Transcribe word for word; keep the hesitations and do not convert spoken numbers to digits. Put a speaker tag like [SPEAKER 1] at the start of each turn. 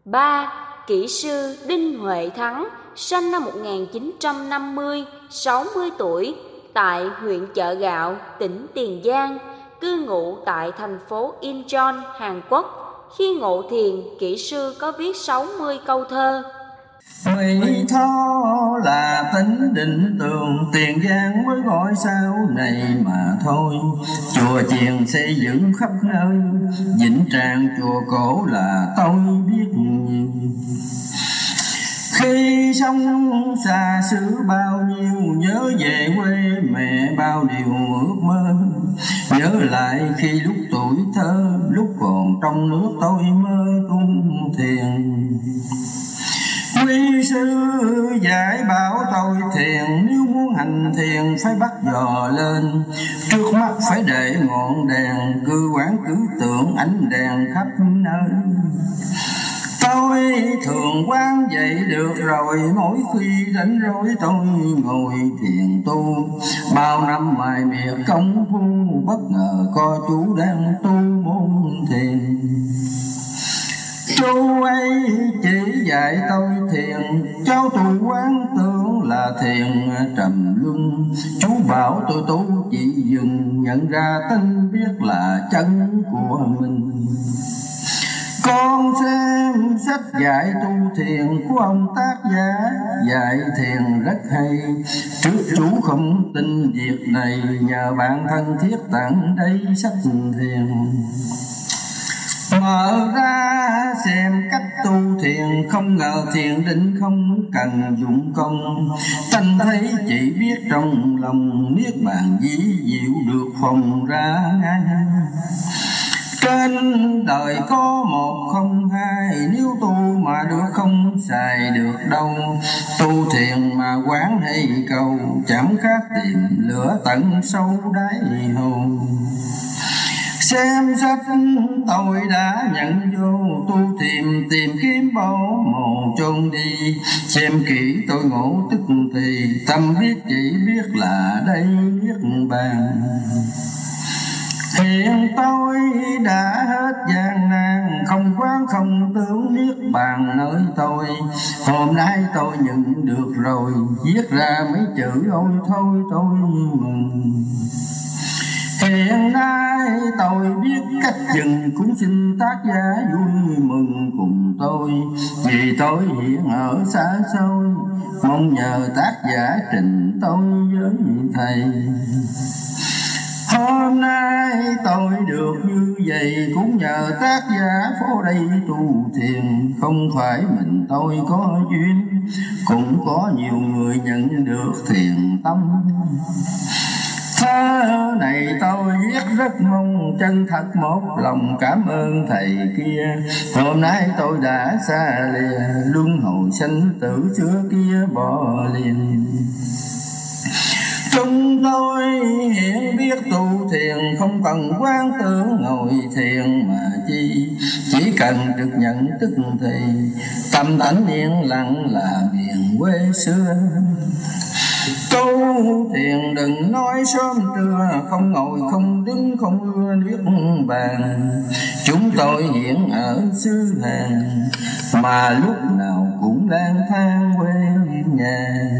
[SPEAKER 1] ba. Kỹ sư Đinh Huệ Thắng, sinh năm một nghìn chín trăm năm mươi, sáu mươi tuổi, tại huyện Chợ Gạo, tỉnh Tiền Giang, cư ngụ tại thành phố Incheon, Hàn Quốc. Khi ngộ thiền, kỹ sư có viết sáu mươi câu thơ.
[SPEAKER 2] Mỹ Tho là tính định tường, Tiền Giang mới gọi sau này mà thôi. Chùa chiền xây dựng khắp nơi, Vĩnh Tràng chùa cổ là tôi biết nhiều. Khi sống xa xứ bao nhiêu, nhớ về quê mẹ bao điều ước mơ. Nhớ lại khi lúc tuổi thơ, lúc còn trong nước tôi mơ cung thiền. Quý sư dạy bảo tôi thiền, nếu muốn hành thiền phải bắt giò lên. Trước mắt phải để ngọn đèn, cứ quán cứ tưởng ánh đèn khắp nơi. Tôi thường quán dậy được rồi, mỗi khi rảnh rỗi tôi ngồi thiền tu. Bao năm mài miệt công phu, bất ngờ có chú đang tu môn thiền. Chú ấy chỉ dạy tôi thiền, cháu tôi quán tưởng là thiền trầm luân. Chú bảo tôi tu chỉ dừng, nhận ra tin biết là chân của mình. Con xem sách dạy tu thiền của ông tác giả, dạy thiền rất hay. Trước chú không tin việc này, nhờ bạn thân thiết tặng đây sách thiền. Mở ra xem cách tu thiền, không ngờ thiền định không cần dụng công. Tánh thấy chỉ biết trong lòng, niết bàn dĩ diệu được phòng ra ngay. Trên đời có một không hai, nếu tu mà được không xài được đâu. Tu thiền mà quán hay cầu, chẳng khác tìm lửa tận sâu đáy hồn. Xem sách tôi đã nhận vô, tu tìm tìm kiếm bao mồ chôn đi. Xem kỹ tôi ngộ tức thì, tâm biết chỉ biết là đây niết bàn. Hiện tôi đã hết gian nan, không quán không tướng niết bàn nơi tôi. Hôm nay tôi nhận được rồi, viết ra mấy chữ ôi thôi tôi mừng. Hiện nay tôi biết cách dừng, cũng xin tác giả vui mừng cùng tôi. Vì tôi hiện ở xa xôi, mong nhờ tác giả trình tôi với thầy. Hôm nay tôi được như vậy, cũng nhờ tác giả phố đây tu thiền. Không phải mình tôi có duyên, cũng có nhiều người nhận được thiền tâm. Thơ này tôi viết rất mong, chân thật một lòng cảm ơn thầy kia. Hôm nay tôi đã xa lìa, luân hồi sinh tử xưa kia bỏ liền. Chúng tôi hiện biết tu thiền, không cần quán tưởng ngồi thiền mà chi. Chỉ cần được nhận tức thì, tâm tánh yên lặng là miền quê xưa. Tu thiền đừng nói sớm trưa, không ngồi không đứng không ưa niết bàn. Chúng tôi hiện ở xứ Hàn, mà lúc nào cũng lang thang quê nhà.